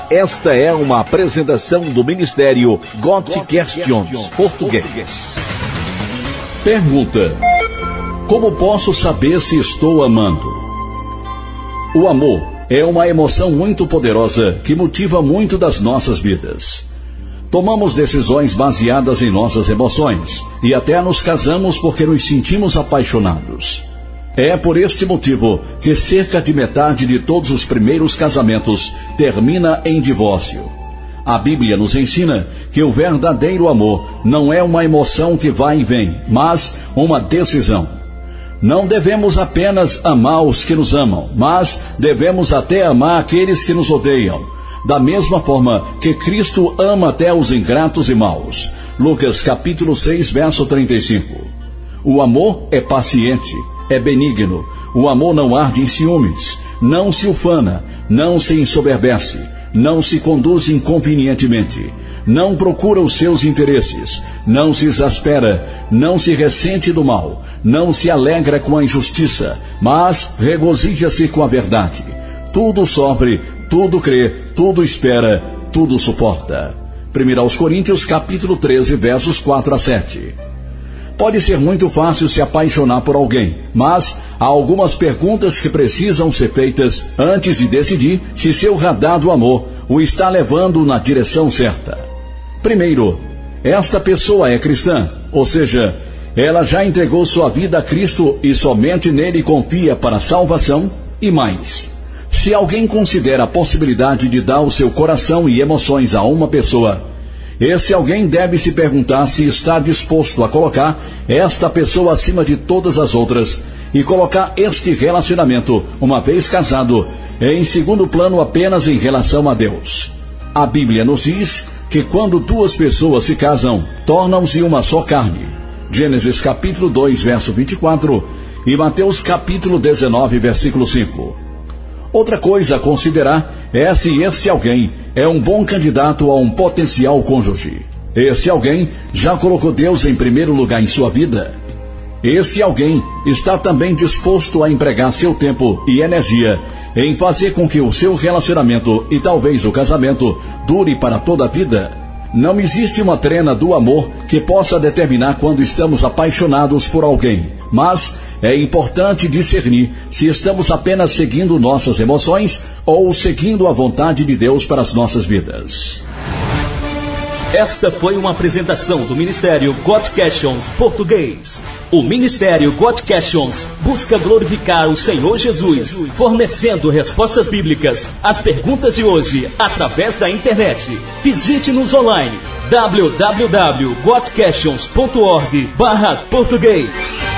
Esta é uma apresentação do Ministério God Questions Português. Pergunta: como posso saber se estou amando? O amor é uma emoção muito poderosa que motiva muito das nossas vidas. Tomamos decisões baseadas em nossas emoções e até nos casamos porque nos sentimos apaixonados. É por este motivo que cerca de metade de todos os primeiros casamentos termina em divórcio. A Bíblia nos ensina que o verdadeiro amor não é uma emoção que vai e vem, mas uma decisão. Não devemos apenas amar os que nos amam, mas devemos até amar aqueles que nos odeiam, da mesma forma que Cristo ama até os ingratos e maus. Lucas capítulo 6, verso 35. O amor é paciente, é benigno. O amor não arde em ciúmes, não se ufana, não se ensoberbece, não se conduz inconvenientemente, não procura os seus interesses, não se exaspera, não se ressente do mal, não se alegra com a injustiça, mas regozija-se com a verdade. Tudo sofre, tudo crê, tudo espera, tudo suporta. 1 Coríntios capítulo 13, versos 4 a 7. Pode ser muito fácil se apaixonar por alguém, mas há algumas perguntas que precisam ser feitas antes de decidir se seu radar do amor o está levando na direção certa. Primeiro, esta pessoa é cristã, ou seja, ela já entregou sua vida a Cristo e somente nele confia para a salvação. E mais, se alguém considera a possibilidade de dar o seu coração e emoções a uma pessoa, esse alguém deve se perguntar se está disposto a colocar esta pessoa acima de todas as outras e colocar este relacionamento, uma vez casado, em segundo plano apenas em relação a Deus. A Bíblia nos diz que quando duas pessoas se casam, tornam-se uma só carne. Gênesis capítulo 2, verso 24 e Mateus capítulo 19, versículo 5. Outra coisa a considerar é se este alguém é um bom candidato a um potencial cônjuge. Este alguém já colocou Deus em primeiro lugar em sua vida. Este alguém está também disposto a empregar seu tempo e energia em fazer com que o seu relacionamento e talvez o casamento dure para toda a vida. Não existe uma trena do amor que possa determinar quando estamos apaixonados por alguém, mas é importante discernir se estamos apenas seguindo nossas emoções ou seguindo a vontade de Deus para as nossas vidas. Esta foi uma apresentação do Ministério God Questions Português. O Ministério God Questions busca glorificar o Senhor Jesus, fornecendo respostas bíblicas às perguntas de hoje através da internet. Visite-nos online www.godquestions.org/português.